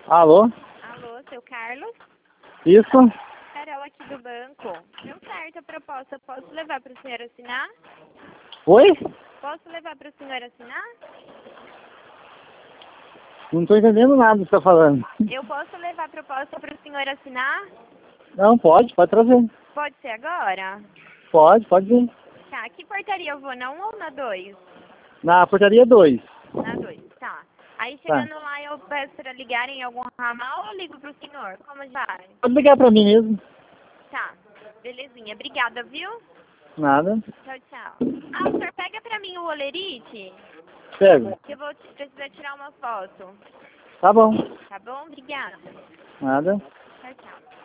Alô? Alô, seu Carlos? Isso? Carol aqui do banco. Deu certo a proposta. Posso levar para o senhor assinar? Oi? Posso levar para o senhor assinar? Não tô entendendo nada do que você tá falando. Eu posso levar a proposta para o senhor assinar? Não, pode trazer. Pode ser agora? Pode vir. Tá, que portaria eu vou? Na 1 ou na 2? Na portaria 2. Na 2, tá. Aí chegando lá eu peço para ligarem em algum ramal ou ligo pro senhor? Como vai? Pode ligar pra mim mesmo. Tá, belezinha. Obrigada, viu? Nada. Tchau, tchau. Ah, o senhor pega pra mim o olerite? Pego. Que eu vou precisar tirar uma foto. Tá bom. Tá bom? Obrigada. Nada. Tchau, tchau.